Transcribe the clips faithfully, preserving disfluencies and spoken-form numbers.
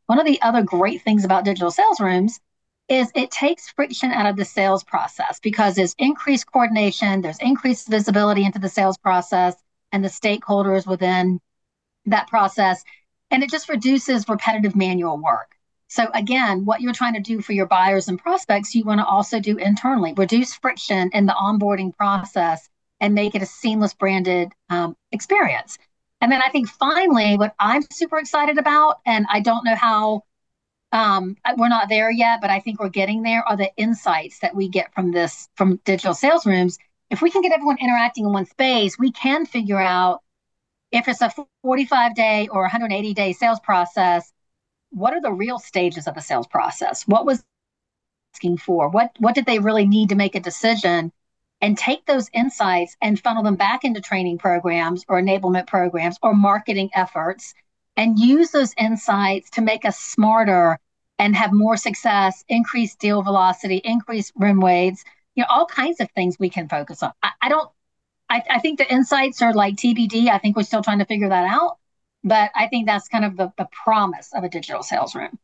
one of the other great things about digital sales rooms is it takes friction out of the sales process because there's increased coordination, there's increased visibility into the sales process and the stakeholders within that process, and it just reduces repetitive manual work. So again, what you're trying to do for your buyers and prospects, you want to also do internally, reduce friction in the onboarding process and make it a seamless branded um, experience. And then I think finally, what I'm super excited about, and I don't know how um, we're not there yet, but I think we're getting there, are the insights that we get from this, from digital sales rooms. If we can get everyone interacting in one space, we can figure out if it's a forty-five day or one hundred eighty day sales process, what are the real stages of the sales process? What was asking for? What what did they really need to make a decision? And take those insights and funnel them back into training programs or enablement programs or marketing efforts and use those insights to make us smarter and have more success, increase deal velocity, increase win rates, you know, all kinds of things we can focus on. I, I don't I, I think the insights are like T B D. I think we're still trying to figure that out. But I think that's kind of the, the promise of a digital sales room.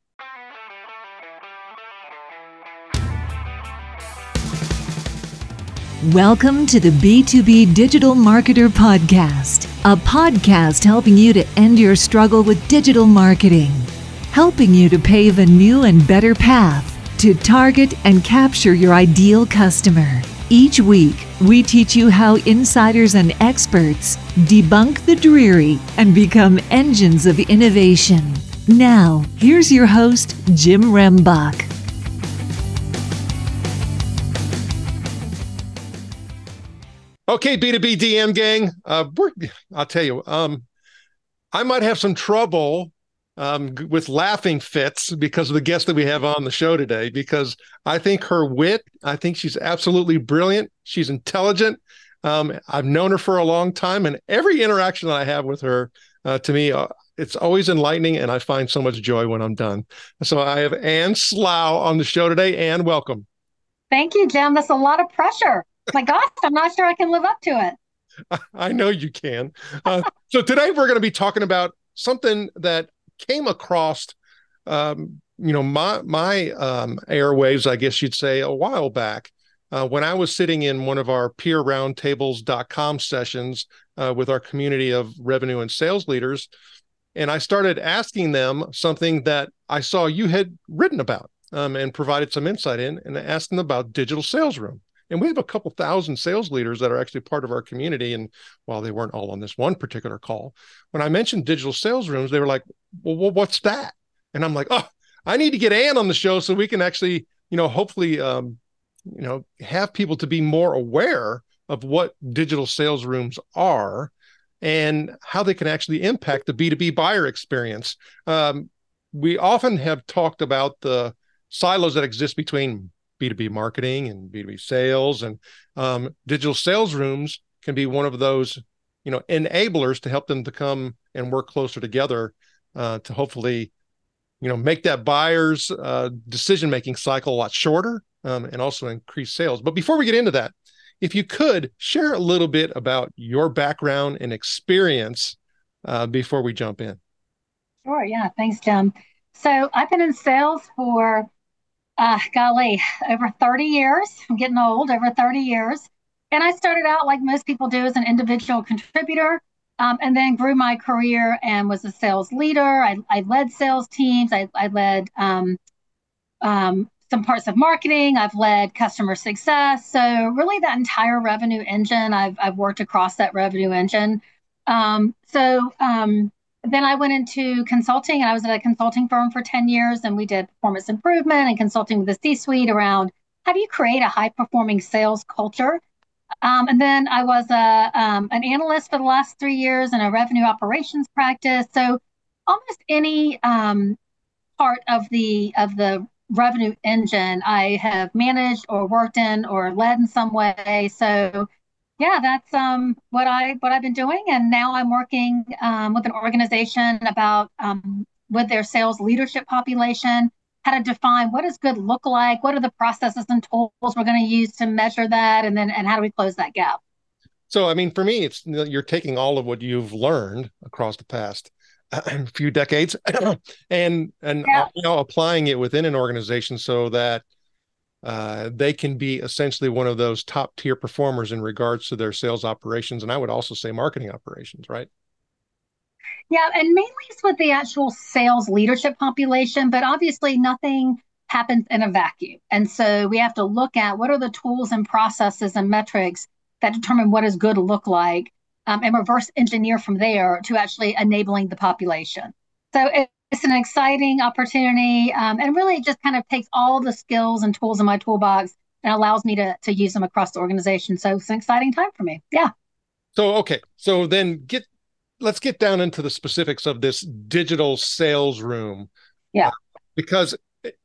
Welcome to the B two B Digital Marketer Podcast, a podcast helping you to end your struggle with digital marketing, helping you to pave a new and better path to target and capture your ideal customer. Each week, we teach you how insiders and experts debunk the dreary and become engines of innovation. Now, here's your host, Jim Rembach. Okay, B two B D M gang, uh, we're, I'll tell you, um, I might have some trouble um, with laughing fits because of the guest that we have on the show today, because I think her wit, I think she's absolutely brilliant. She's intelligent. Um, I've known her for a long time, and every interaction that I have with her, uh, to me, uh, it's always enlightening, and I find so much joy when I'm done. So I have Ann Slough on the show today. Ann, welcome. Thank you, Jim. That's a lot of pressure. My gosh, I'm not sure I can live up to it. I know you can. Uh, so today we're going to be talking about something that came across, um, you know, my my um, airwaves, I guess you'd say, a while back uh, when I was sitting in one of our peer roundtables dot com sessions uh, with our community of revenue and sales leaders, and I started asking them something that I saw you had written about um, and provided some insight in, and I asked them about digital sales room. And we have a couple thousand sales leaders that are actually part of our community. And while they weren't all on this one particular call, when I mentioned digital sales rooms, they were like, well, well what's that? And I'm like, oh, I need to get Ann on the show so we can actually, you know, hopefully, um, you know, have people to be more aware of what digital sales rooms are and how they can actually impact the B two B buyer experience. Um, we often have talked about the silos that exist between B two B marketing and B two B sales, and um, digital sales rooms can be one of those, you know, enablers to help them to come and work closer together uh, to hopefully, you know, make that buyer's uh, decision-making cycle a lot shorter um, and also increase sales. But before we get into that, if you could share a little bit about your background and experience uh, before we jump in. Sure. Yeah. Thanks, Jim. So I've been in sales for Uh, golly, over thirty years. I'm getting old, over thirty years. And I started out like most people do as an individual contributor, um, and then grew my career and was a sales leader. I, I led sales teams. I, I led um, um, some parts of marketing. I've led customer success. So really that entire revenue engine, I've, I've worked across that revenue engine. Um, so um, then I went into consulting, and I was at a consulting firm for ten years, and we did performance improvement and consulting with the C-suite around how do you create a high-performing sales culture. Um, and then I was a um, an analyst for the last three years in a revenue operations practice. So almost any um, part of the of the revenue engine I have managed or worked in or led in some way. So yeah, that's um, what I what I've been doing, and now I'm working um, with an organization about um, with their sales leadership population, how to define what does good look like, what are the processes and tools we're going to use to measure that, and then and how do we close that gap? So, I mean, for me, it's, you know, you're taking all of what you've learned across the past a few decades, and and Yeah. you know, applying it within an organization so that uh, they can be essentially one of those top tier performers in regards to their sales operations, and I would also say marketing operations, right? Yeah, and mainly it's with the actual sales leadership population, but obviously nothing happens in a vacuum. And so we have to look at what are the tools and processes and metrics that determine what does good look like, um, and reverse engineer from there to actually enabling the population. So it's an exciting opportunity, um, and really it just kind of takes all the skills and tools in my toolbox and allows me to, to use them across the organization. So it's an exciting time for me. Yeah. So okay, so then get let's get down into the specifics of this digital sales room. Yeah. Uh, because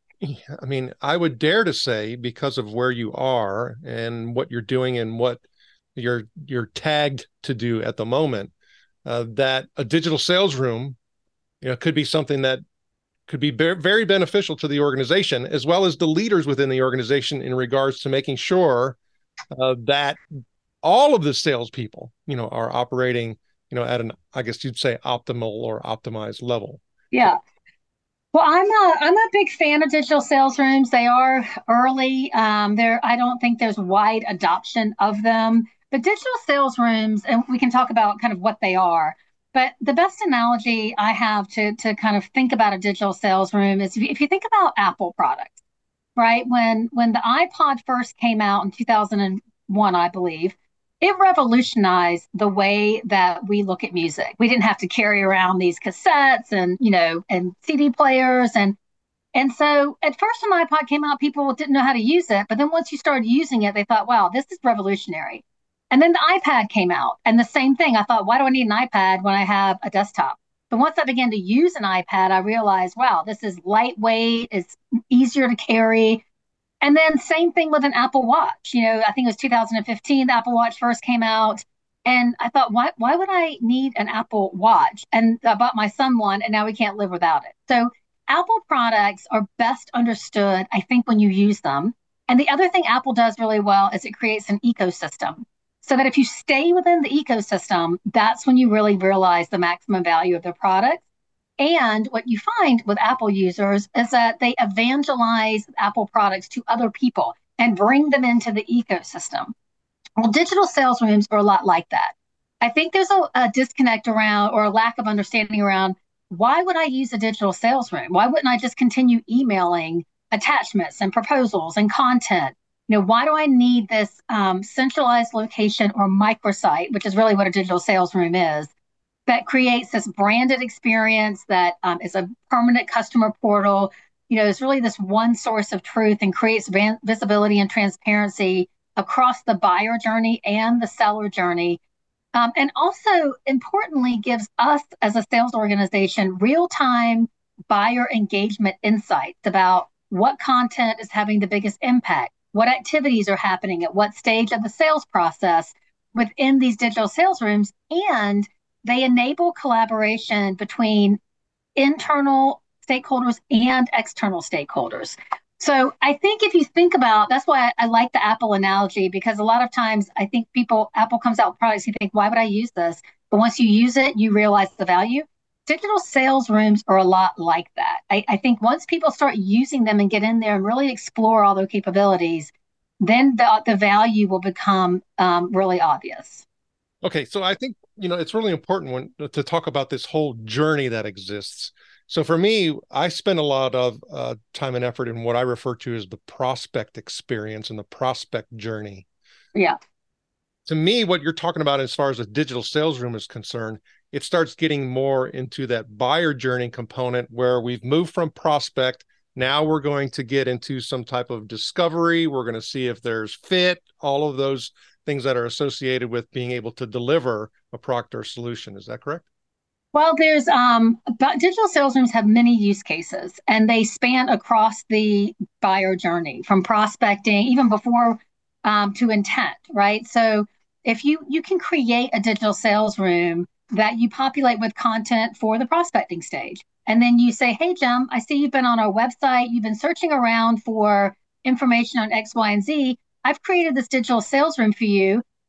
I mean, I would dare to say, because of where you are and what you're doing and what you're you're tagged to do at the moment, uh, that a digital sales room, you know, could be something that could be very beneficial to the organization as well as the leaders within the organization in regards to making sure uh, that all of the salespeople, you know, are operating, you know, at an, I guess you'd say, optimal or optimized level. Yeah. Well, I'm a I'm a big fan of digital sales rooms. They are early. Um, there, I don't think there's wide adoption of them. But digital sales rooms, and we can talk about kind of what they are. But the best analogy I have to to kind of think about a digital sales room is if you, if you think about Apple products, right? When when the iPod first came out in two thousand one, I believe, it revolutionized the way that we look at music. We didn't have to carry around these cassettes and, you know, and C D players. And and so at first when the iPod came out, people didn't know how to use it. But then once you started using it, they thought, wow, this is revolutionary. And then the iPad came out and the same thing. I thought, why do I need an iPad when I have a desktop? But once I began to use an iPad, I realized, wow, this is lightweight, it's easier to carry. And then same thing with an Apple Watch. You know, I think it was two thousand fifteen, the Apple Watch first came out. And I thought, why, why would I need an Apple Watch? And I bought my son one, and now we can't live without it. So Apple products are best understood, I think, when you use them. And the other thing Apple does really well is it creates an ecosystem. So that if you stay within the ecosystem, that's when you really realize the maximum value of their product. And what you find with Apple users is that they evangelize Apple products to other people and bring them into the ecosystem. Well, digital sales rooms are a lot like that. I think there's a, a disconnect around or a lack of understanding around why would I use a digital sales room? Why wouldn't I just continue emailing attachments and proposals and content? You know, why do I need this um, centralized location or microsite, which is really what a digital sales room is, that creates this branded experience that um, is a permanent customer portal. You know, it's really this one source of truth and creates van- visibility and transparency across the buyer journey and the seller journey. Um, and also, importantly, gives us as a sales organization real-time buyer engagement insights about what content is having the biggest impact, what activities are happening at what stage of the sales process within these digital sales rooms, and they enable collaboration between internal stakeholders and external stakeholders. So I think if you think about, that's why I, I like the Apple analogy, because a lot of times I think people, Apple comes out with products, you think, why would I use this? But once you use it, you realize the value. Digital sales rooms are a lot like that. I, I think once people start using them and get in there and really explore all their capabilities, then the, the value will become um, really obvious. Okay, so I think, you know, it's really important when to talk about this whole journey that exists. So for me, I spend a lot of uh, time and effort in what I refer to as the prospect experience and the prospect journey. Yeah. To me, what you're talking about as far as a digital sales room is concerned, it starts getting more into that buyer journey component where we've moved from prospect. Now we're going to get into some type of discovery. We're going to see if there's fit, all of those things that are associated with being able to deliver a product or solution. Is that correct? Well, there's um, but digital sales rooms have many use cases, and they span across the buyer journey from prospecting, even before um, to intent, right? So if you you can create a digital sales room that you populate with content for the prospecting stage, and then you say, "Hey, Jim, I see you've been on our website. You've been searching around for information on X, Y, and Z. I've created this digital sales room for you.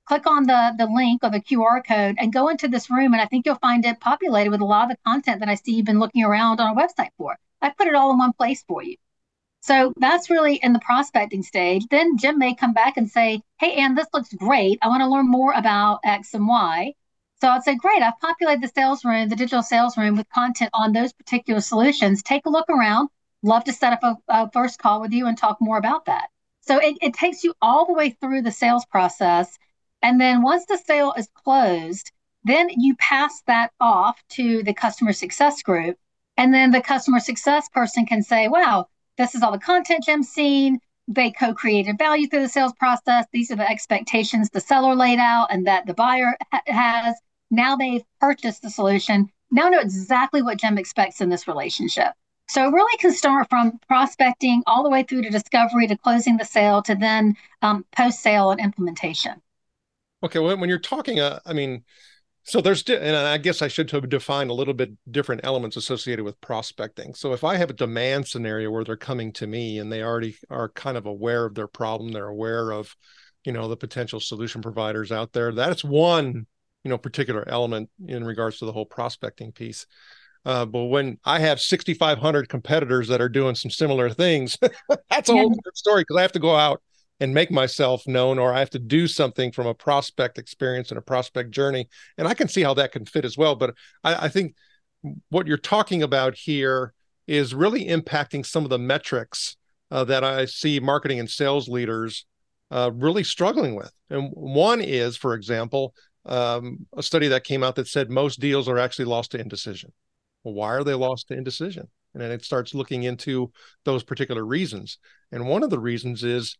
click on the, the link or the Q R code and go into this room. And I think you'll find it populated with a lot of the content that I see you've been looking around on our website for. I put it all in one place for you. So that's really in the prospecting stage. Then Jim may come back and say, hey, Ann, this looks great. I want to learn more about X and Y. So I'd say, great, I've populated the sales room, the digital sales room with content on those particular solutions. Take a look around. Love to set up a, a first call with you and talk more about that. So it, it takes you all the way through the sales process. And then once the sale is closed, then you pass that off to the customer success group. And then the customer success person can say, wow, this is all the content Jim's seen. They co-created value through the sales process. These are the expectations the seller laid out and that the buyer ha- has. Now they've purchased the solution. Now know exactly what Jim expects in this relationship. So it really can start from prospecting all the way through to discovery, to closing the sale, to then um, post-sale and implementation. Okay, well, when you're talking, uh, I mean, so there's, and I guess I should have defined a little bit different elements associated with prospecting. So if I have a demand scenario where they're coming to me and they already are kind of aware of their problem, they're aware of, you know, the potential solution providers out there, that's one, you know, particular element in regards to the whole prospecting piece. Uh, but when I have sixty-five hundred competitors that are doing some similar things, that's a Yeah. whole different story, because I have to go out and make myself known, or I have to do something from a prospect experience and a prospect journey. And I can see how that can fit as well. But I, I think what you're talking about here is really impacting some of the metrics uh, that I see marketing and sales leaders uh, really struggling with. And one is, for example, um, a study that came out that said most deals are actually lost to indecision. Well, why are they lost to indecision? And then it starts looking into those particular reasons. And one of the reasons is,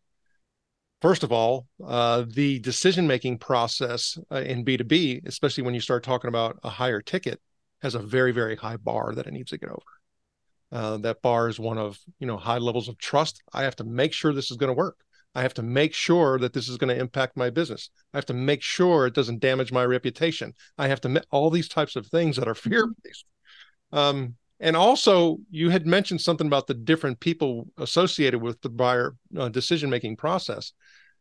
first of all, uh, the decision-making process uh, in B two B, especially when you start talking about a higher ticket, has a very, very high bar that it needs to get over. Uh, that bar is one of, you know, high levels of trust. I have to make sure this is going to work. I have to make sure that this is going to impact my business. I have to make sure it doesn't damage my reputation. I have to make all these types of things that are fear-based. Um, and also, you had mentioned something about the different people associated with the buyer uh, decision-making process.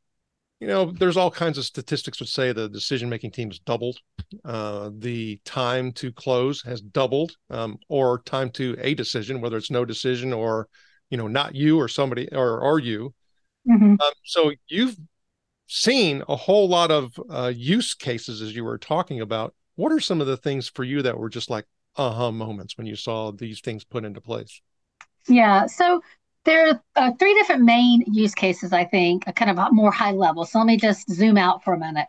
You know, there's all kinds of statistics that say the decision-making team has doubled. Uh, the time to close has doubled, um, or time to a decision, whether it's no decision or, you know, not you or somebody or, or you. Mm-hmm. Um, so you've seen a whole lot of uh, use cases, as you were talking about. What are some of the things for you that were just like aha moments when you saw these things put into place? Yeah, so there are uh, three different main use cases, I think, kind of more high level. So let me just zoom out for a minute.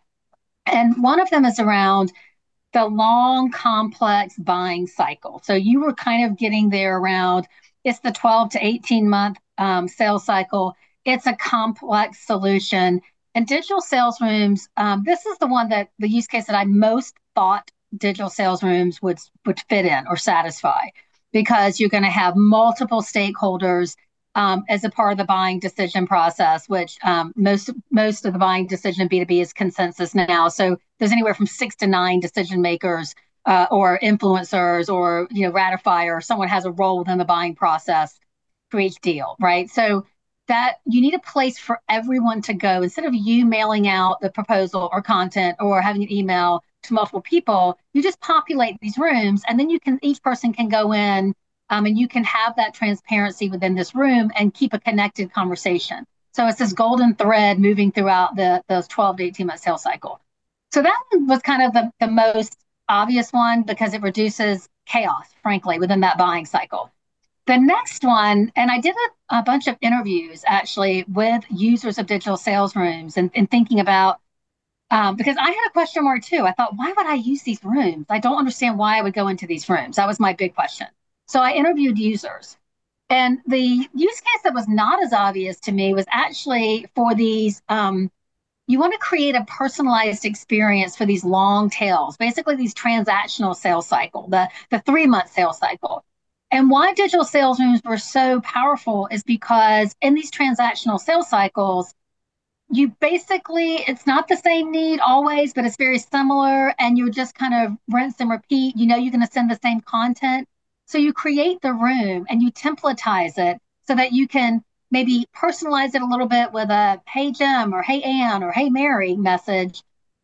And one of them is around the long, complex buying cycle. So you were kind of getting there around, it's the twelve to eighteen month um, sales cycle. It's a complex solution. And digital sales rooms, um, this is the one that the use case that I most thought digital sales rooms would, would fit in or satisfy, because you're going to have multiple stakeholders um, as a part of the buying decision process, which um, most most of the buying decision in B two B is consensus now. So there's anywhere from six to nine decision makers uh, or influencers or, you know, ratifier. Someone has a role within the buying process for each deal, right? So that you need a place for everyone to go. Instead of you mailing out the proposal or content or having an email to multiple people, you just populate these rooms, and then you can, each person can go in um, and you can have that transparency within this room and keep a connected conversation. So it's this golden thread moving throughout the those twelve to eighteen month sales cycle. So that was kind of the, the most obvious one, because it reduces chaos, frankly, within that buying cycle. The next one, and I did a, a bunch of interviews actually with users of digital sales rooms and, and thinking about, um, because I had a question mark too. I thought, why would I use these rooms? I don't understand why I would go into these rooms. That was my big question. So I interviewed users. And the use case that was not as obvious to me was actually for these, um, you want to create a personalized experience for these long tails, basically these transactional sales cycle, the, the three-month sales cycle. And why digital sales rooms were so powerful is because in these transactional sales cycles, you basically, it's not the same need always, but it's very similar. And you just kind of rinse and repeat. You know, you're going to send the same content. So you create the room and you templatize it so that you can maybe personalize it a little bit with a, hey, Jim, or hey, Ann, or hey, Mary message.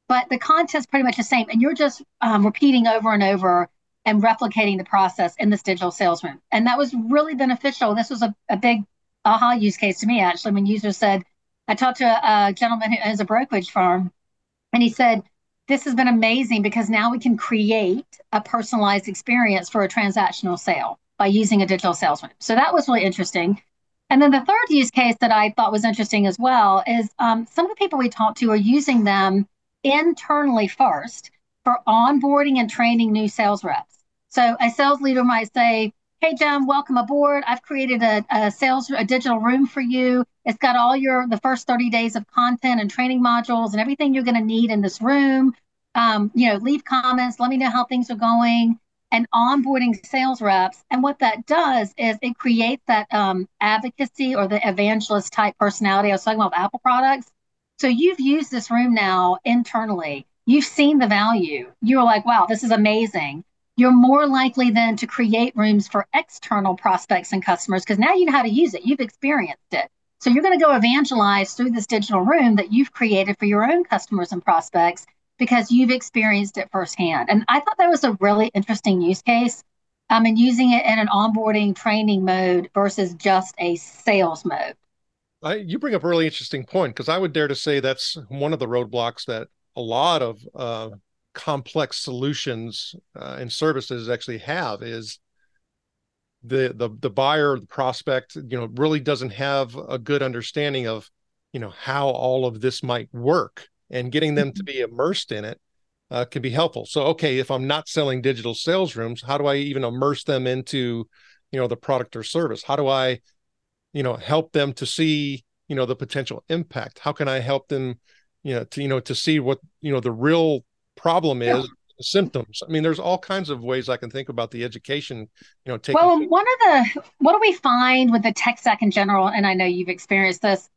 but the content's pretty much the same. And you're just um, repeating over and over and replicating the process in this digital sales room. And that was really beneficial. This was a, a big aha use case to me, actually, when users said, I talked to a, a gentleman who owns a brokerage firm, and he said, this has been amazing because now we can create a personalized experience for a transactional sale by using a digital sales room. So that was really interesting. And then the third use case that I thought was interesting as well is um, some of the people we talked to are using them internally first for onboarding and training new sales reps. So a sales leader might say, hey, Jim, welcome aboard. I've created a, a sales, a digital room for you. It's got all your, the first thirty days of content and training modules and everything you're going to need in this room. Um, you know, leave comments, let me know how things are going, and onboarding sales reps. And what that does is it creates that um, advocacy or the evangelist type personality I was talking about with Apple products. So you've used this room now internally. You've seen the value. You're like, wow, this is amazing. You're more likely then to create rooms for external prospects and customers because now you know how to use it. You've experienced it. So you're going to go evangelize through this digital room that you've created for your own customers and prospects because you've experienced it firsthand. And I thought that was a really interesting use case. Um, and using it in an onboarding training mode versus just a sales mode. I, you bring up a really interesting point because I would dare to say that's one of the roadblocks that a lot of uh, complex solutions uh, and services actually have is the the the buyer, the prospect, you know, really doesn't have a good understanding of, you know, how all of this might work, and getting them to be immersed in it uh, can be helpful. So, okay, if I'm not selling digital sales rooms, how do I even immerse them into, you know, the product or service? How do I, you know, help them to see, you know, the potential impact? How can I help them, you know, to, you know, to see what, you know, the real problem is, yeah. The symptoms. I mean, there's all kinds of ways I can think about the education, you know, taking. Well, one of the, what do we find with the tech stack in general? And I know you've experienced this.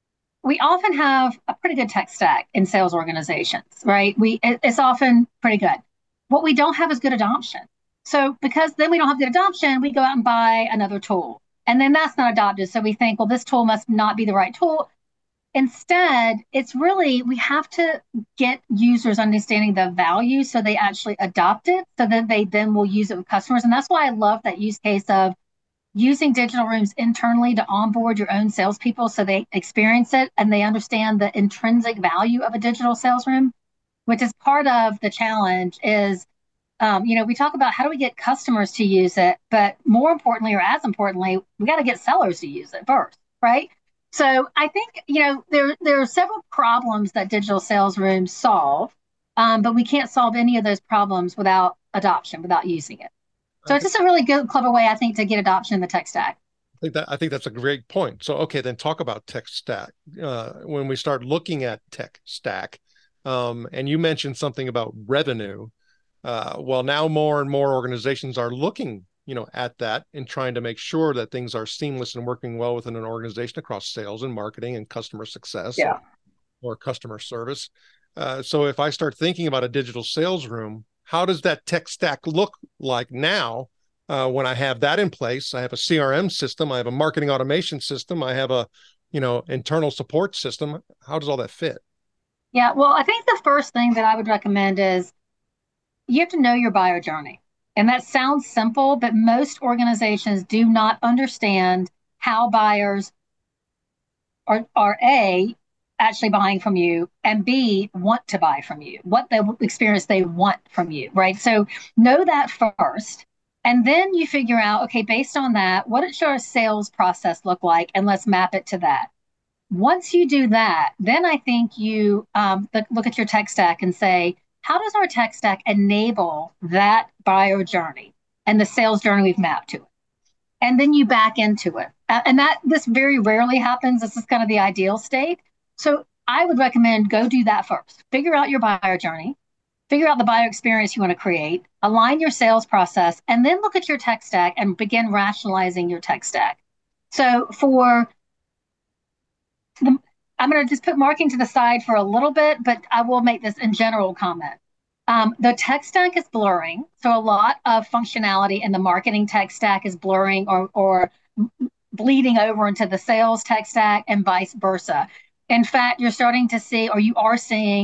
We often have a pretty good tech stack in sales organizations, right? We, it's often pretty good. What we don't have is good adoption. So because then we don't have good adoption, we go out and buy another tool. And then that's not adopted. So we think, well, this tool must not be the right tool. Instead, it's really, we have to get users understanding the value so they actually adopt it, so that they then will use it with customers. And that's why I love that use case of using digital rooms internally to onboard your own salespeople so they experience it and they understand the intrinsic value of a digital sales room, which is part of the challenge is, um, you know, we talk about how do we get customers to use it, but more importantly, or as importantly, we got to get sellers to use it first, right? So I think, you know, there, there are several problems that digital sales rooms solve, um, but we can't solve any of those problems without adoption, without using it. So it's just a really good, clever way, I think, to get adoption in the tech stack. I think that I think that's a great point. So, okay, then talk about tech stack. Uh, when we start looking at tech stack, um, and you mentioned something about revenue. Uh, well, now more and more organizations are looking, you know, at that and trying to make sure that things are seamless and working well within an organization across sales and marketing and customer success, yeah. or, or customer service. Uh, so if I start thinking about a digital sales room, how does that tech stack look like now uh, when I have that in place? I have a C R M system, I have a marketing automation system, I have a, you know, internal support system. How does all that fit? Yeah, well, I think the first thing that I would recommend is you have to know your buyer journey. And that sounds simple, but most organizations do not understand how buyers are, are A, actually buying from you, and B, want to buy from you, what the experience they want from you, right? So know that first. And then you figure out, okay, based on that, what should our sales process look like? And let's map it to that. Once you do that, then I think you um, look at your tech stack and say, how does our tech stack enable that buyer journey and the sales journey we've mapped to it? And then you back into it. And that this very rarely happens. This is kind of the ideal state. So I would recommend go do that first. Figure out your buyer journey, figure out the buyer experience you want to create, align your sales process, and then look at your tech stack and begin rationalizing your tech stack. So for the, I'm going to just put marketing to the side for a little bit, but I will make this in general comment. Um, the tech stack is blurring. So a lot of functionality in the marketing tech stack is blurring or, or bleeding over into the sales tech stack and vice versa. In fact, you're starting to see, or you are seeing,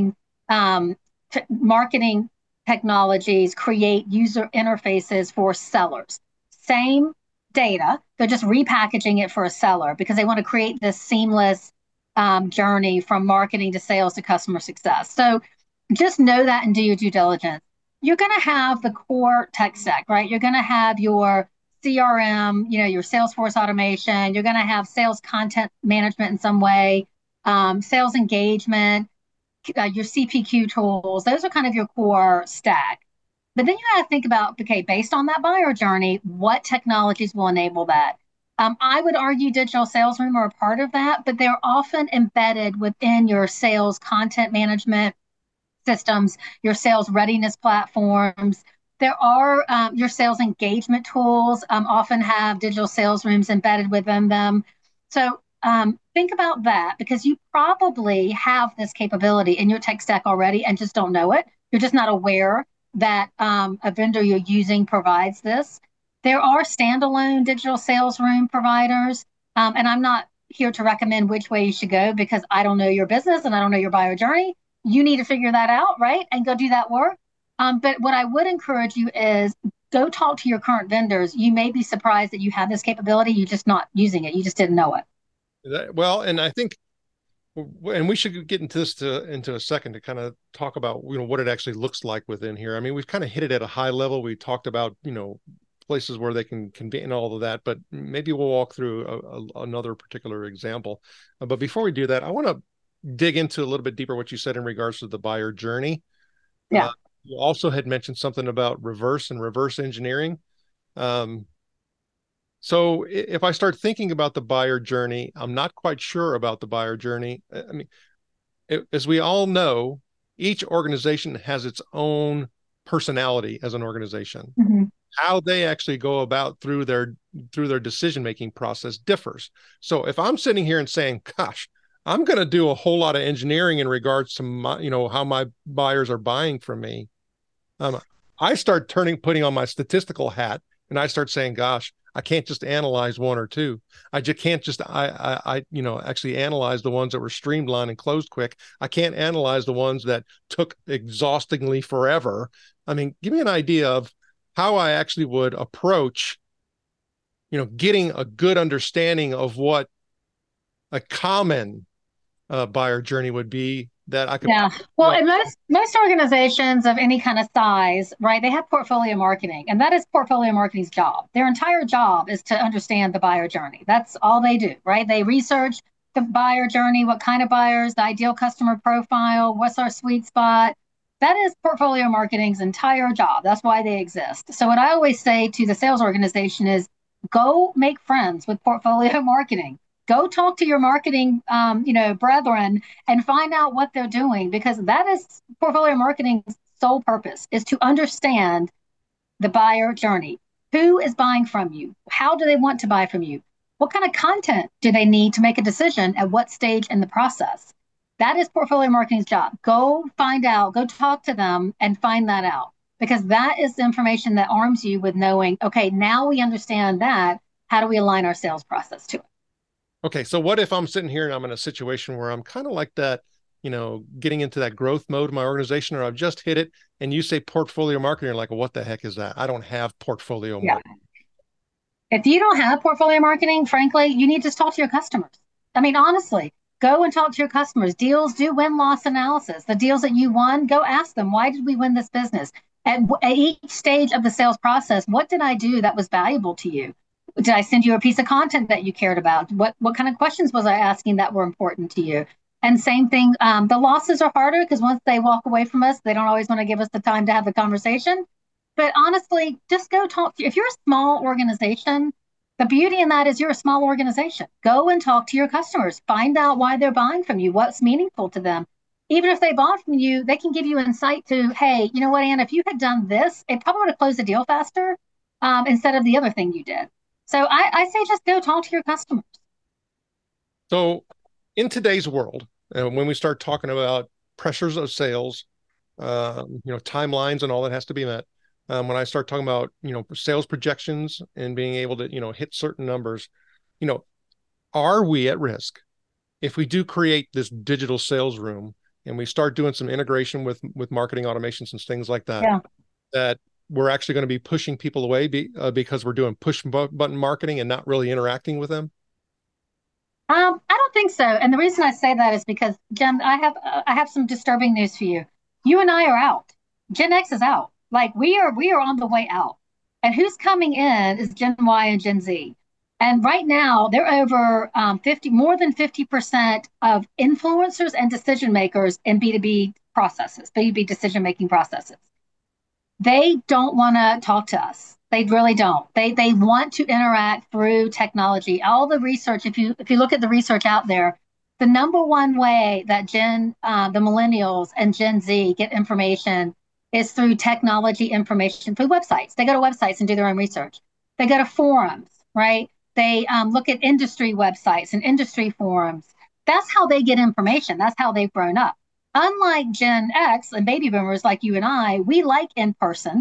um, t- marketing technologies create user interfaces for sellers. Same data, they're just repackaging it for a seller because they want to create this seamless um, journey from marketing to sales to customer success. So just know that and do your due diligence. You're going to have the core tech stack, right? You're going to have your C R M, you know, your Salesforce automation. You're going to have sales content management in some way, um, sales engagement, uh, your C P Q tools. Those are kind of your core stack. But then you got to think about, okay, based on that buyer journey, what technologies will enable that? Um, I would argue digital sales room are a part of that, but they're often embedded within your sales content management systems, your sales readiness platforms. There are um, your sales engagement tools um, often have digital sales rooms embedded within them. So um, think about that because you probably have this capability in your tech stack already and just don't know it. You're just not aware that um, a vendor you're using provides this. There are standalone digital sales room providers, um, and I'm not here to recommend which way you should go because I don't know your business and I don't know your buyer journey. You need to figure that out, right? And go do that work. Um, but what I would encourage you is go talk to your current vendors. You may be surprised that you have this capability. You're just not using it. You just didn't know it. That, well, and I think, and we should get into this to, into a second to kind of talk about, you know, what it actually looks like within here. I mean, we've kind of hit it at a high level. We talked about, you know, places where they can convene all of that, but maybe we'll walk through a, a, another particular example. Uh, but before we do that, I want to dig into a little bit deeper what you said in regards to the buyer journey. Yeah. Uh, you also had mentioned something about reverse and reverse engineering. Um, so if I start thinking about the buyer journey, I'm not quite sure about the buyer journey. I mean, it, as we all know, each organization has its own personality as an organization. Mm-hmm. How they actually go about through their through their decision-making process differs. So if I'm sitting here and saying, gosh, I'm going to do a whole lot of engineering in regards to my, you know, how my buyers are buying from me. Um, I start turning, putting on my statistical hat, and I start saying, "Gosh, I can't just analyze one or two. I just can't just, I, I, I, you know, actually analyze the ones that were streamlined and closed quick. I can't analyze the ones that took exhaustingly forever." I mean, give me an idea of how I actually would approach, you know, getting a good understanding of what a common uh, buyer journey would be that I could. Yeah. Well, you know, and most most organizations of any kind of size, right, they have portfolio marketing, and that is portfolio marketing's job. Their entire job is to understand the buyer journey. That's all they do, right? They research the buyer journey, what kind of buyers, the ideal customer profile, what's our sweet spot. That is portfolio marketing's entire job. That's why they exist. So what I always say to the sales organization is go make friends with portfolio marketing. Go talk to your marketing, um, you know, brethren and find out what they're doing because that is portfolio marketing's sole purpose is to understand the buyer journey. Who is buying from you? How do they want to buy from you? What kind of content do they need to make a decision at what stage in the process? That is portfolio marketing's job. Go find out, go talk to them and find that out because that is the information that arms you with knowing, okay, now we understand that. How do we align our sales process to it? Okay, so what if I'm sitting here and I'm in a situation where I'm kind of like that, you know, getting into that growth mode in my organization, or I've just hit it, and you say portfolio marketing, you're like, what the heck is that? I don't have portfolio yeah. marketing. If you don't have portfolio marketing, frankly, you need to talk to your customers. I mean, honestly, go and talk to your customers. Deals, do win-loss analysis. The deals that you won, go ask them, why did we win this business? At, at each stage of the sales process, what did I do that was valuable to you? Did I send you a piece of content that you cared about? What what kind of questions was I asking that were important to you? And same thing, um, the losses are harder because once they walk away from us, they don't always want to give us the time to have the conversation. But honestly, just go talk to, if you're a small organization, the beauty in that is you're a small organization. Go and talk to your customers. Find out why they're buying from you, what's meaningful to them. Even if they bought from you, they can give you insight to, hey, you know what, Ann, if you had done this, it probably would have closed the deal faster um, instead of the other thing you did. So I, I say just go talk to your customers. So in today's world, uh, when we start talking about pressures of sales, um, you know, timelines and all that has to be met. Um, when I start talking about, you know, sales projections and being able to, you know, hit certain numbers, you know, are we at risk if we do create this digital sales room and we start doing some integration with with marketing automations and things like that, Yeah. that we're actually going to be pushing people away be, uh, because we're doing push button marketing and not really interacting with them? Um, I don't think so. And the reason I say that is because, Jen, I have uh, I have some disturbing news for you. You and I are out. Gen X is out. Like we are we are on the way out. And who's coming in is Gen Y and Gen Z. And right now, they're over um, fifty, more than fifty percent of influencers and decision makers in B two B processes, B two B decision making processes. They don't want to talk to us. They really don't. They they want to interact through technology. All the research, if you if you look at the research out there, the number one way that Gen uh, the millennials and Gen Z get information is through technology information through websites. They go to websites and do their own research. They go to forums, right? They um, look at industry websites and industry forums. That's how they get information. That's how they've grown up. Unlike Gen X and baby boomers like you and I, we like in person.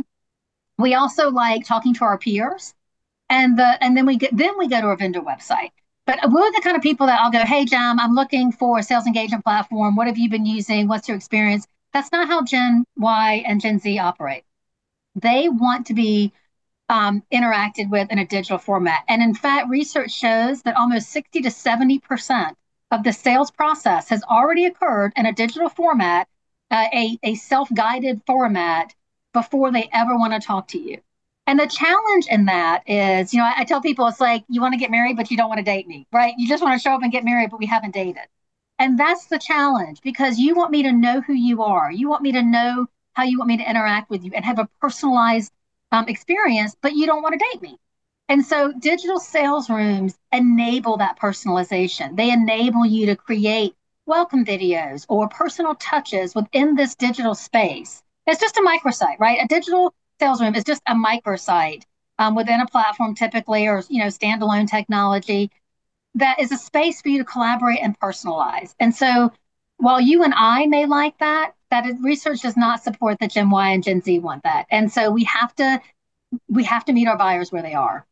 We also like talking to our peers, and the and then we get then we go to a vendor website. But we're the kind of people that I'll go, hey, Jam, I'm looking for a sales engagement platform. What have you been using? What's your experience? That's not how Gen Y and Gen Z operate. They want to be um, interacted with in a digital format. And in fact, research shows that almost sixty to seventy percent of the sales process has already occurred in a digital format, uh, a, a self-guided format, before they ever want to talk to you. And the challenge in that is, you know, I, I tell people it's like you want to get married, but you don't want to date me, right? You just want to show up and get married, but we haven't dated. And that's the challenge because you want me to know who you are. You want me to know how you want me to interact with you and have a personalized um, experience, but you don't want to date me. And so digital sales rooms enable that personalization. They enable you to create welcome videos or personal touches within this digital space. It's just a microsite, right? A digital sales room is just a microsite um, within a platform typically, or you know, standalone technology that is a space for you to collaborate and personalize. And so while you and I may like that, that is, research does not support that Gen Y and Gen Z want that. And so we have to we have to meet our buyers where they are.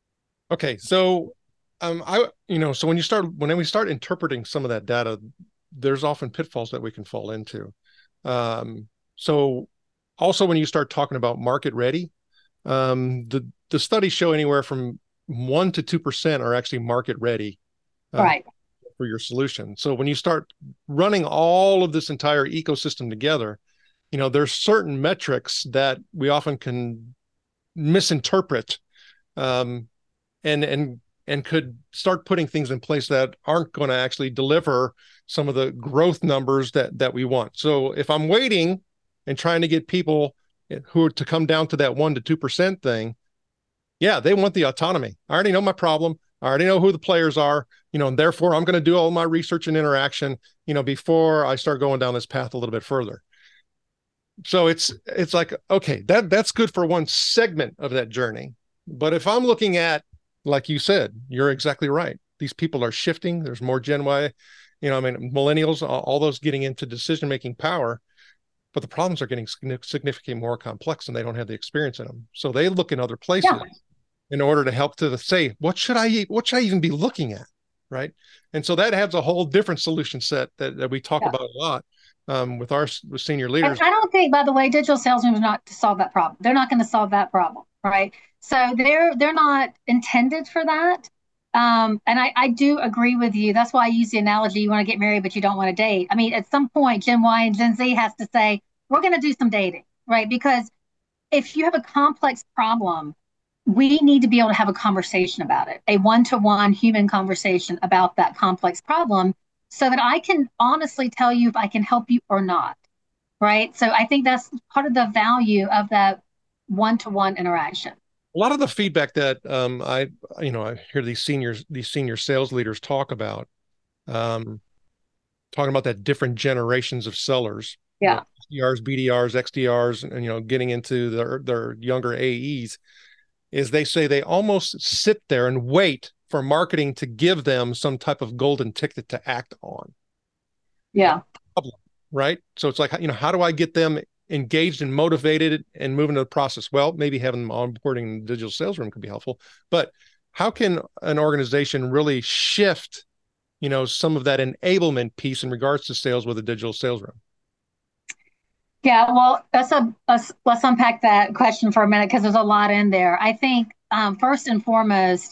Okay, so um, I you know, so when you start when we start interpreting some of that data, there's often pitfalls that we can fall into. Um, so also when you start talking about market ready, um, the the studies show anywhere from one to two percent are actually market ready, uh, right, for your solution. So when you start running all of this entire ecosystem together, you know, there's certain metrics that we often can misinterpret, um, and and and could start putting things in place that aren't going to actually deliver some of the growth numbers that that we want. So if I'm waiting and trying to get people who are to come down to that one to two percent thing, yeah, they want the autonomy. I already know my problem. I already know who the players are, you know, and therefore I'm going to do all my research and interaction, you know, before I start going down this path a little bit further. So it's it's like, okay, that that's good for one segment of that journey. But if I'm looking at, like you said, you're exactly right. These people are shifting. There's more Gen Y, you know, I mean, millennials, all, all those getting into decision-making power, but the problems are getting significantly more complex and they don't have the experience in them. So they look in other places yeah. in order to help to say, what should I, what should I even be looking at? Right. And so that has a whole different solution set that, that we talk yeah. about a lot um, with our with senior leaders. I, I don't think, by the way, digital sales rooms are not to solve that problem. They're not going to solve that problem. Right. So they're, they're not intended for that. Um, and I, I do agree with you. That's why I use the analogy, you want to get married, but you don't want to date. I mean, at some point, Gen Y and Gen Z has to say, we're going to do some dating, right? Because if you have a complex problem, we need to be able to have a conversation about it, a one-to-one human conversation about that complex problem so that I can honestly tell you if I can help you or not, right? So I think that's part of the value of that one-to-one interaction. A lot of the feedback that um, I, you know, I hear these seniors, these senior sales leaders talk about, um, talking about that different generations of sellers, yeah, you know, S D Rs, B D Rs, X D Rs, and you know, getting into their their younger A Es, is they say they almost sit there and wait for marketing to give them some type of golden ticket to act on. Yeah, right. So it's like, you know, how do I get them engaged and motivated and moving to the process? Well, maybe having them onboarding in the digital sales room could be helpful, but how can an organization really shift you know, some of that enablement piece in regards to sales with a digital sales room? Yeah, well, let's, uh, let's, let's unpack that question for a minute because there's a lot in there. I think um, first and foremost,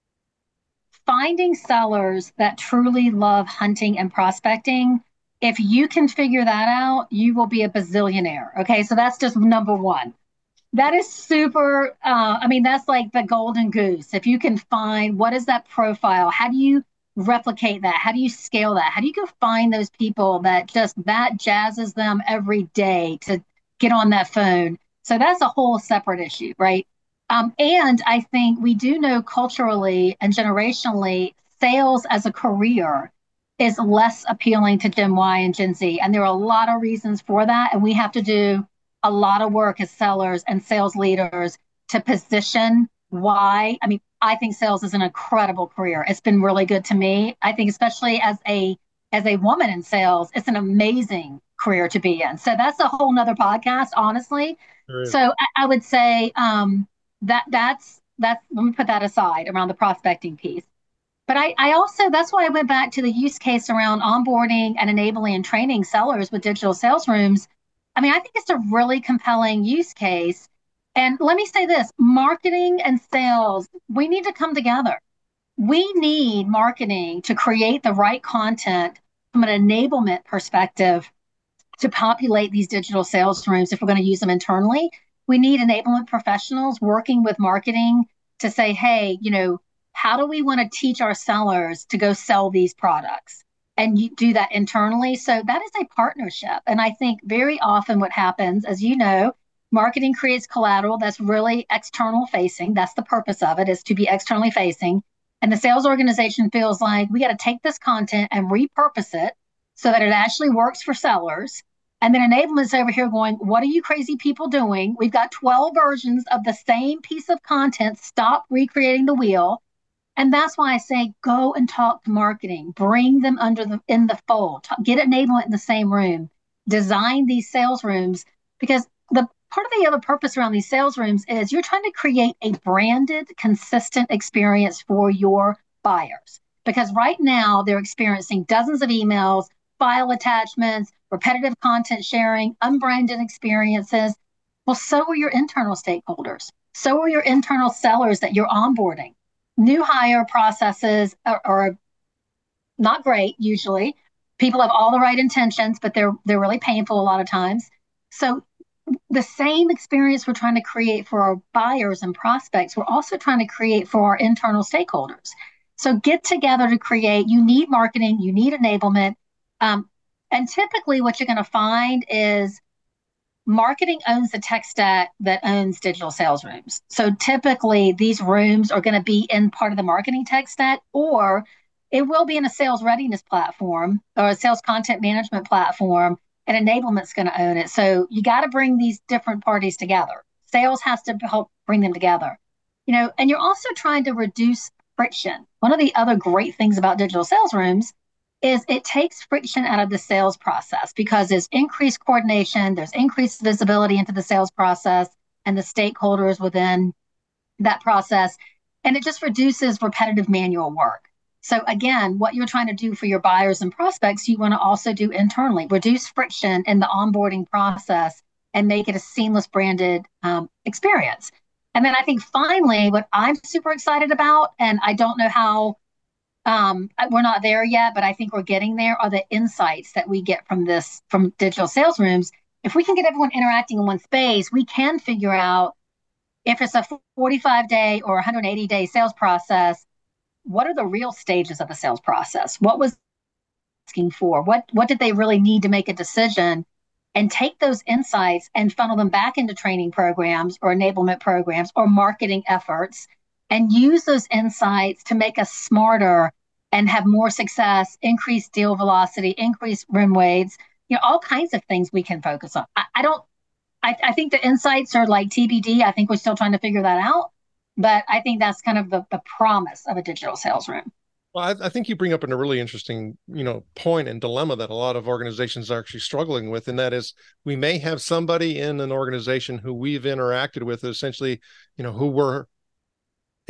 finding sellers that truly love hunting and prospecting, if you can figure that out, you will be a bazillionaire. Okay, so that's just number one. That is super. Uh, I mean, that's like the golden goose. If you can find what is that profile, how do you replicate that? How do you scale that? How do you go find those people that just that jazzes them every day to get on that phone? So that's a whole separate issue, right? Um, and I think we do know culturally and generationally, sales as a career is less appealing to Gen Y and Gen Z. And there are a lot of reasons for that. And we have to do a lot of work as sellers and sales leaders to position why. I mean, I think sales is an incredible career. It's been really good to me. I think especially as a as a woman in sales, it's an amazing career to be in. So that's a whole nother podcast, honestly. So I, I would say um, that that's that's let me put that aside around the prospecting piece. But I, I also, that's why I went back to the use case around onboarding and enabling and training sellers with digital sales rooms. I mean, I think it's a really compelling use case. And let me say this, marketing and sales, we need to come together. We need marketing to create the right content from an enablement perspective to populate these digital sales rooms if we're going to use them internally. We need enablement professionals working with marketing to say, hey, you know, how do we want to teach our sellers to go sell these products? And you do that internally. So that is a partnership. And I think very often what happens, as you know, marketing creates collateral that's really external facing. That's the purpose of it, is to be externally facing. And the sales organization feels like we got to take this content and repurpose it so that it actually works for sellers. And then enablement's over here going, what are you crazy people doing? We've got twelve versions of the same piece of content. Stop recreating the wheel. And that's why I say go and talk to marketing, bring them under the in the fold, get enablement in the same room, design these sales rooms, because the part of the other purpose around these sales rooms is you're trying to create a branded, consistent experience for your buyers. Because right now they're experiencing dozens of emails, file attachments, repetitive content sharing, unbranded experiences. Well, so are your internal stakeholders. So are your internal sellers that you're onboarding. New hire processes are, are not great usually. People have all the right intentions, but they're they're really painful a lot of times. So the same experience we're trying to create for our buyers and prospects, we're also trying to create for our internal stakeholders. So get together to create. You need marketing, you need enablement. Um, and typically what you're going to find is marketing owns the tech stack that owns digital sales rooms. So typically these rooms are going to be in part of the marketing tech stack, or it will be in a sales readiness platform or a sales content management platform, and enablement's going to own it. So you got to bring these different parties together. Sales has to help bring them together. You know, and you're also trying to reduce friction. One of the other great things about digital sales rooms is it takes friction out of the sales process because there's increased coordination, there's increased visibility into the sales process and the stakeholders within that process, and it just reduces repetitive manual work. So again, what you're trying to do for your buyers and prospects, you want to also do internally, reduce friction in the onboarding process and make it a seamless branded um, experience. And then I think finally, what I'm super excited about, and I don't know how Um, we're not there yet, but I think we're getting there, are the insights that we get from this, from digital sales rooms. If we can get everyone interacting in one space, we can figure out if it's a forty-five day or one hundred eighty day sales process, what are the real stages of the sales process? What was asking for? What, what did they really need to make a decision? And take those insights and funnel them back into training programs or enablement programs or marketing efforts, and use those insights to make us smarter and have more success, increase deal velocity, increase room weights, you know, all kinds of things we can focus on. I, I don't, I, I think the insights are like T B D. I think we're still trying to figure that out, but I think that's kind of the, the promise of a digital sales room. Well, I, I think you bring up a really interesting, you know, point and dilemma that a lot of organizations are actually struggling with, and that is we may have somebody in an organization who we've interacted with, essentially, you know, who we're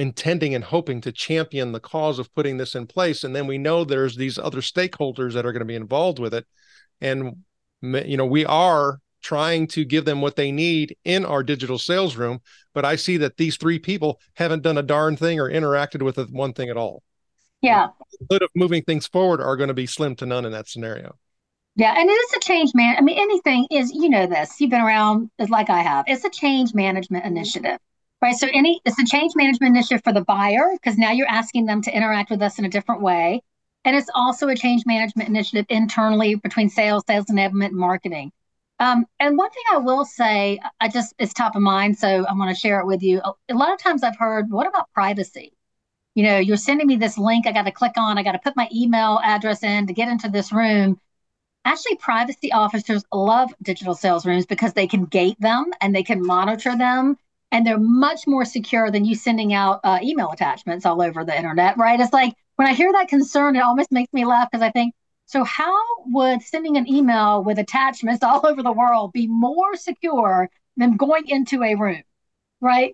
intending and hoping to champion the cause of putting this in place. And then we know there's these other stakeholders that are going to be involved with it. And, you know, we are trying to give them what they need in our digital sales room. But I see that these three people haven't done a darn thing or interacted with it one thing at all. Yeah. The likelihood of moving things forward are going to be slim to none in that scenario. Yeah, and it is a change, man. I mean, anything is, you know, this, you've been around like I have. It's a change management initiative, right? So any, it's a change management initiative for the buyer, because now you're asking them to interact with us in a different way. And it's also a change management initiative internally between sales, sales enablement, and marketing. Um, and one thing I will say, I just, it's top of mind, so I want to share it with you. A lot of times I've heard, what about privacy? You know, you're sending me this link, I got to click on, I got to put my email address in to get into this room. Actually, privacy officers love digital sales rooms because they can gate them and they can monitor them, and they're much more secure than you sending out uh, email attachments all over the internet, right? It's like when I hear that concern, it almost makes me laugh because I think, so how would sending an email with attachments all over the world be more secure than going into a room, right?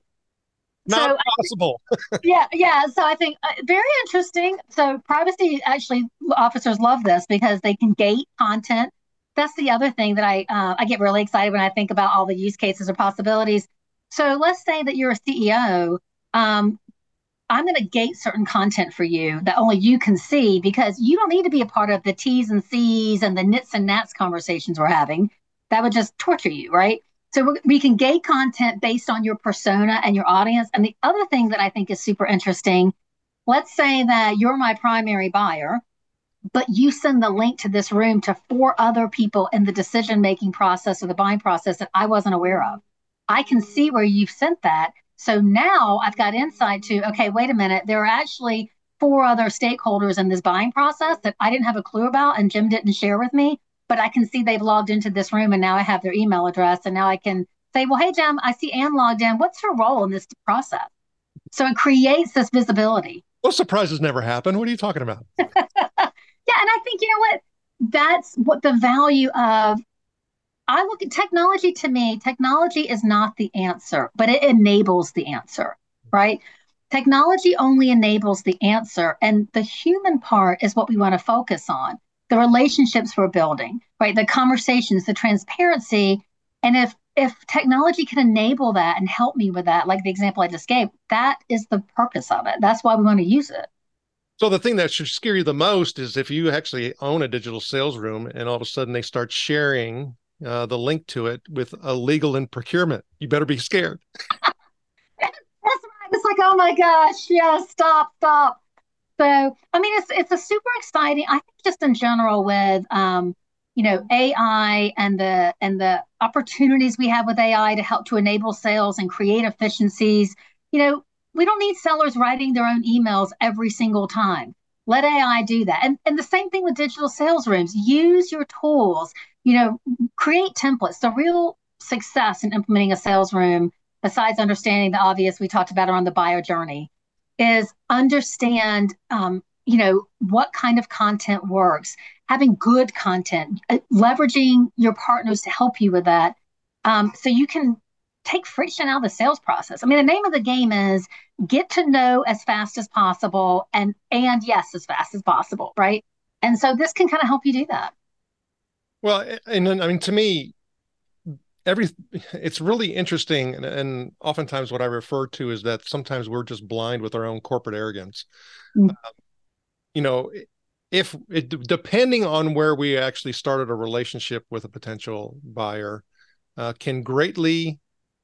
Not so, possible. yeah, yeah. So I think uh, very interesting. So privacy, actually, officers love this because they can gate content. That's the other thing that I uh, I get really excited when I think about all the use cases or possibilities. So let's say that you're a C E O. Um, I'm going to gate certain content for you that only you can see, because you don't need to be a part of the T's and C's and the nits and nats conversations we're having. That would just torture you, right? So we can gate content based on your persona and your audience. And the other thing that I think is super interesting, let's say that you're my primary buyer, but you send the link to this room to four other people in the decision-making process or the buying process that I wasn't aware of. I can see where you've sent that. So now I've got insight to, okay, wait a minute, there are actually four other stakeholders in this buying process that I didn't have a clue about and Jim didn't share with me. But I can see they've logged into this room and now I have their email address. And now I can say, well, hey, Jim, I see Ann logged in. What's her role in this process? So it creates this visibility. Those surprises never happen. What are you talking about? Yeah. And I think, you know what, that's what the value of, I look at technology. To me, technology is not the answer, but it enables the answer, right? Technology only enables the answer. And the human part is what we want to focus on. The relationships we're building, right? The conversations, the transparency. And if if technology can enable that and help me with that, like the example I just gave, that is the purpose of it. That's why we want to use it. So the thing that should scare you the most is if you actually own a digital sales room and all of a sudden they start sharing uh, the link to it with a legal and procurement. You better be scared. That's right. It's like, oh my gosh, yeah, stop, stop. So, I mean, it's it's a super exciting, I think just in general with, um, you know, A I and the and the opportunities we have with A I to help to enable sales and create efficiencies. You know, we don't need sellers writing their own emails every single time. Let A I do that. And, and the same thing with digital sales rooms. Use your tools, you know, create templates. The real success in implementing a sales room, besides understanding the obvious we talked about around the buyer journey, is understand, um, you know, what kind of content works, having good content, uh, leveraging your partners to help you with that. Um, so you can take friction out of the sales process. I mean, the name of the game is get to know as fast as possible and, and yes, as fast as possible, right? And so this can kind of help you do that. Well, and then, I mean, to me, every it's really interesting, and, and oftentimes what I refer to is that sometimes we're just blind with our own corporate arrogance. Mm. Um, you know, if it, depending on where we actually started a relationship with a potential buyer, uh, can greatly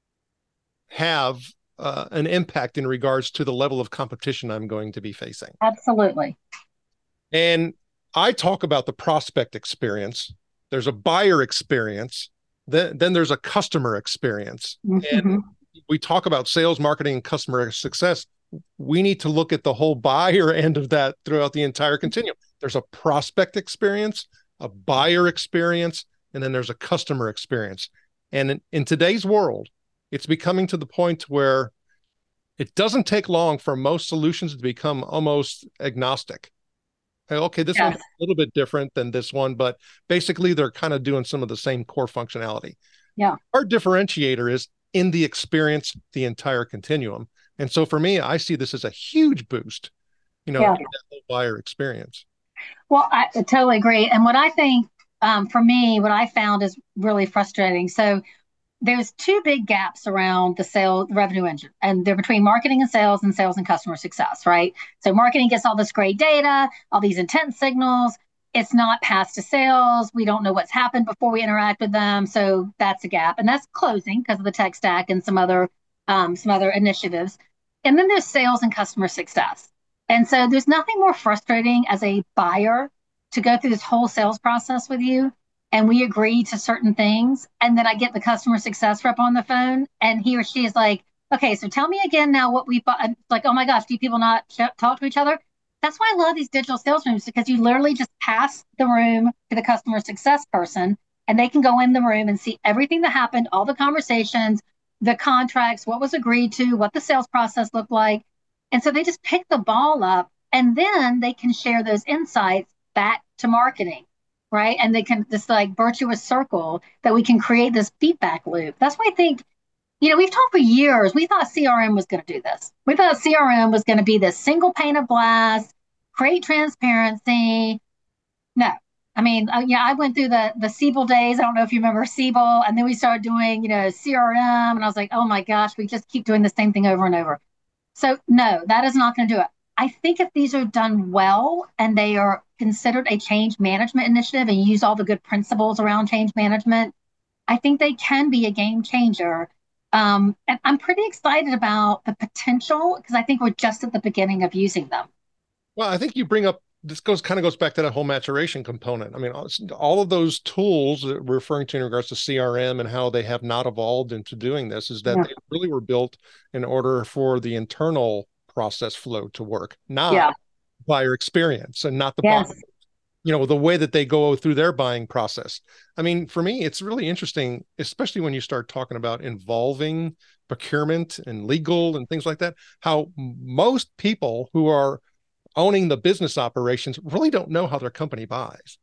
have uh, an impact in regards to the level of competition I'm going to be facing. Absolutely. And I talk about the prospect experience. There's a buyer experience. Then, then there's a customer experience. Mm-hmm. And we talk about sales, marketing, and customer success. We need to look at the whole buyer end of that throughout the entire continuum. There's a prospect experience, a buyer experience, and then there's a customer experience. And in, in today's world, it's becoming to the point where it doesn't take long for most solutions to become almost agnostic. Okay, this yes. one's a little bit different than this one, but basically they're kind of doing some of the same core functionality. Yeah. Our differentiator is in the experience, the entire continuum. And so for me, I see this as a huge boost, you know, Yeah. in that whole buyer experience. Well, I totally agree. And what I think, um, for me, what I found is really frustrating. So there's two big gaps around the sales revenue engine, and they're between marketing and sales and sales and customer success, right? So marketing gets all this great data, all these intent signals. It's not passed to sales. We don't know what's happened before we interact with them. So that's a gap. And that's closing because of the tech stack and some other um, some other initiatives. And then there's sales and customer success. And so there's nothing more frustrating as a buyer to go through this whole sales process with you, and we agree to certain things. And then I get the customer success rep on the phone, and he or she is like, okay, so tell me again now what we bought. Like, oh my gosh, do people not sh- talk to each other? That's why I love these digital sales rooms, because you literally just pass the room to the customer success person, and they can go in the room and see everything that happened, all the conversations, the contracts, what was agreed to, what the sales process looked like. And so they just pick the ball up, and then they can share those insights back to marketing, right? And they can, this like virtuous circle that we can create this feedback loop. That's why I think, you know, we've talked for years. We thought C R M was going to do this. We thought C R M was going to be this single pane of glass, create transparency. No. I mean, uh, yeah, I went through the the Siebel days. I don't know if you remember Siebel, and then we started doing, you know, C R M, and I was like, oh my gosh, we just keep doing the same thing over and over. So no, that is not going to do it. I think if these are done well and they are considered a change management initiative and use all the good principles around change management, I think they can be a game changer. Um, and I'm pretty excited about the potential, because I think we're just at the beginning of using them. Well, I think you bring up, this goes kind of goes back to that whole maturation component. I mean, all, all of those tools that we're referring to in regards to C R M and how they have not evolved into doing this is that Yeah. they really were built in order for the internal process flow to work, not Yeah. buyer experience, and not the Yes. buyer, you know, the way that they go through their buying process. I mean, for me, it's really interesting, especially when you start talking about involving procurement and legal and things like that, how most people who are owning the business operations really don't know how their company buys.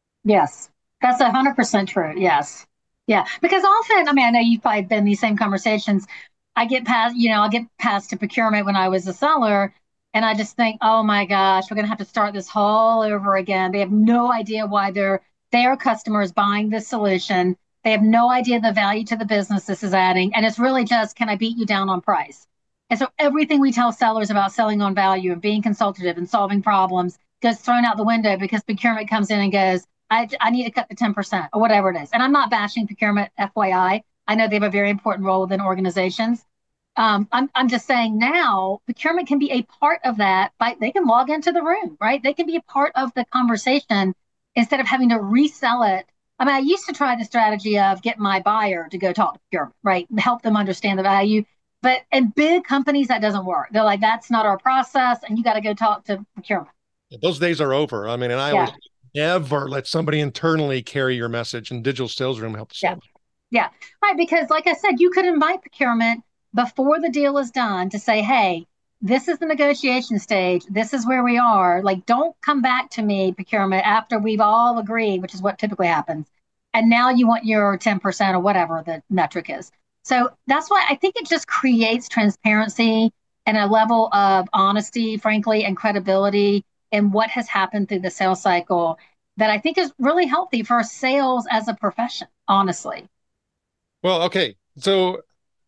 Yes. That's a hundred percent true. Yes. Yeah. Because often, I mean, I know you've probably been in these same conversations. I get past, you know, I'll get past to procurement when I was a seller, and I just think, oh my gosh, we're gonna have to start this all over again. They have no idea why their their customers buying this solution. They have no idea the value to the business this is adding. And it's really just, can I beat you down on price? And so everything we tell sellers about selling on value and being consultative and solving problems gets thrown out the window because procurement comes in and goes, I, I need to cut the ten percent or whatever it is. And I'm not bashing procurement, F Y I. I know they have a very important role within organizations. Um, I'm, I'm just saying now procurement can be a part of that. By, they can log into the room, right? They can be a part of the conversation instead of having to resell it. I mean, I used to try the strategy of get my buyer to go talk to procurement, right? Help them understand the value. But in big companies, that doesn't work. They're like, that's not our process, and you got to go talk to procurement. Those days are over. I mean, and I Yeah. always never let somebody internally carry your message, and digital sales room helps Yeah. so. Yeah. Right. Because, like I said, you could invite procurement before the deal is done to say, hey, this is the negotiation stage. This is where we are. Like, don't come back to me, procurement, after we've all agreed, which is what typically happens. And now you want your ten percent or whatever the metric is. So that's why I think it just creates transparency and a level of honesty, frankly, and credibility in what has happened through the sales cycle that I think is really healthy for sales as a profession, honestly. Well, okay. So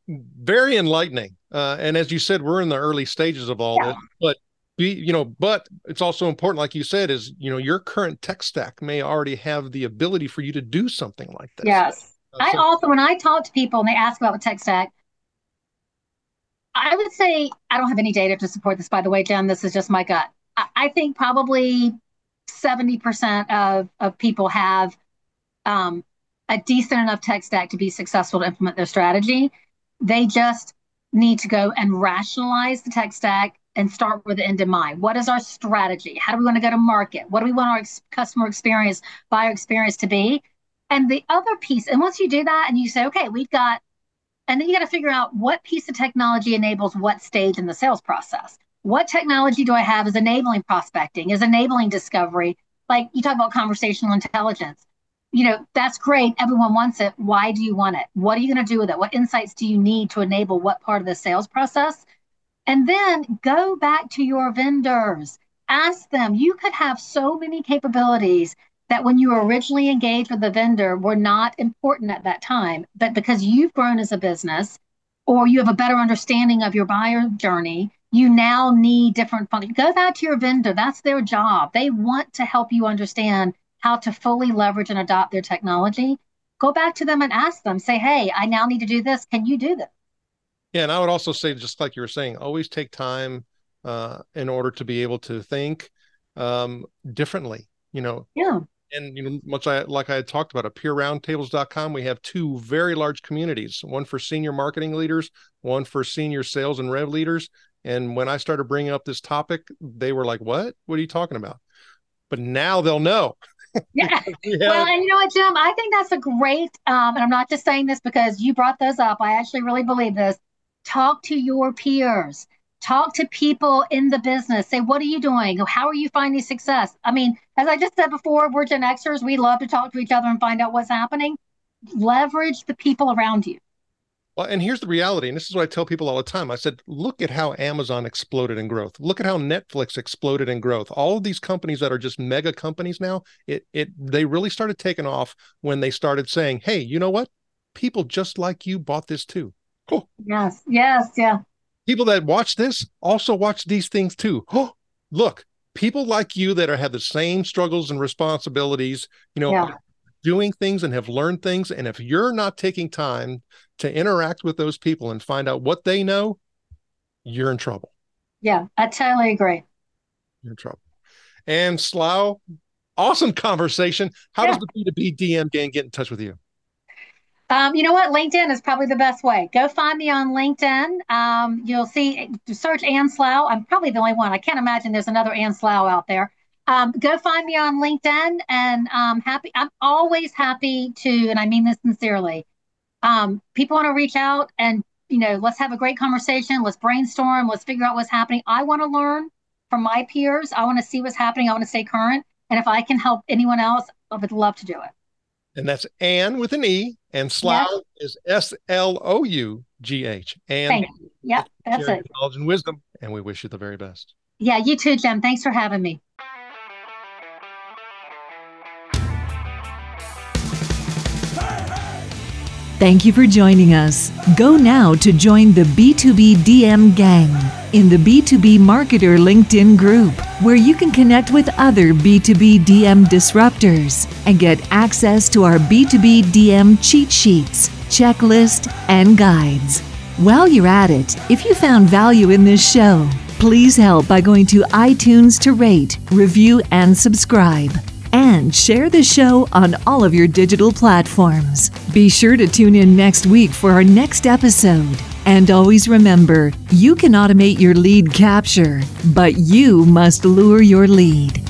very enlightening. Uh, and as you said, we're in the early stages of all Yeah. this, but be, you know, but it's also important, like you said, is, you know, your current tech stack may already have the ability for you to do something like this. Yes. Uh, I so, also, when I talk to people and they ask about the tech stack, I would say, I don't have any data to support this, by the way, Jen. This is just my gut. I, I think probably seventy percent of, of people have um, a decent enough tech stack to be successful to implement their strategy. They just need to go and rationalize the tech stack and start with the end in mind. What is our strategy? How do we want to go to market? What do we want our ex- customer experience, buyer experience to be? And the other piece, and once you do that and you say, okay, we've got, and then you got to figure out what piece of technology enables what stage in the sales process. What technology do I have is enabling prospecting, is enabling discovery? Like you talk about conversational intelligence. You know, that's great. Everyone wants it. Why do you want it? What are you going to do with it? What insights do you need to enable what part of the sales process? And then go back to your vendors. Ask them. You could have so many capabilities that when you were originally engaged with the vendor were not important at that time. But because you've grown as a business or you have a better understanding of your buyer journey, you now need different functions. Go back to your vendor. That's their job. They want to help you understand how to fully leverage and adopt their technology. Go back to them and ask them, say, hey, I now need to do this. Can you do this? Yeah. And I would also say, just like you were saying, always take time uh, in order to be able to think um, differently, you know. Yeah. And you know, much I, like I had talked about at peer roundtables dot com, we have two very large communities, one for senior marketing leaders, one for senior sales and rev leaders. And when I started bringing up this topic, they were like, what? What are you talking about? But now they'll know. Yeah. yeah. Well, and you know what, Jim? I think that's a great, um, and I'm not just saying this because you brought those up. I actually really believe this. Talk to your peers. Talk to people in the business. Say, what are you doing? How are you finding success? I mean, as I just said before, we're Gen Xers. We love to talk to each other and find out what's happening. Leverage the people around you. Well, and here's the reality, and this is what I tell people all the time. I said, look at how Amazon exploded in growth. Look at how Netflix exploded in growth. All of these companies that are just mega companies now, it it they really started taking off when they started saying, hey, you know what? People just like you bought this too. Cool. Yes, yes, yeah. People that watch this also watch these things too. Oh, look, people like you that are have the same struggles and responsibilities, you know, yeah. doing things and have learned things. And if you're not taking time to interact with those people and find out what they know, you're in trouble. Yeah, I totally agree. You're in trouble. And Slough, awesome conversation. How yeah. does the B two B D M gang get in touch with you? Um, you know what? LinkedIn is probably the best way. Go find me on LinkedIn. Um, you'll see, search Ann Slough. I'm probably the only one. I can't imagine there's another Ann Slough out there. Um, go find me on LinkedIn, and um, happy. I'm always happy to, and I mean this sincerely. Um, people want to reach out and, you know, let's have a great conversation. Let's brainstorm. Let's figure out what's happening. I want to learn from my peers. I want to see what's happening. I want to stay current. And if I can help anyone else, I would love to do it. And that's Ann with an E, and Slough yes. is S L O U G H. And yeah, that's it. Knowledge and wisdom, and we wish you the very best. Yeah, you too, Jim. Thanks for having me. Thank you for joining us. Go now to join the B two B D M gang in the B two B Marketer LinkedIn group, where you can connect with other B two B D M disruptors and get access to our B two B D M cheat sheets, checklist, and guides. While you're at it, if you found value in this show, please help by going to iTunes to rate, review, and subscribe. And share the show on all of your digital platforms. Be sure to tune in next week for our next episode. And always remember, you can automate your lead capture, but you must lure your lead.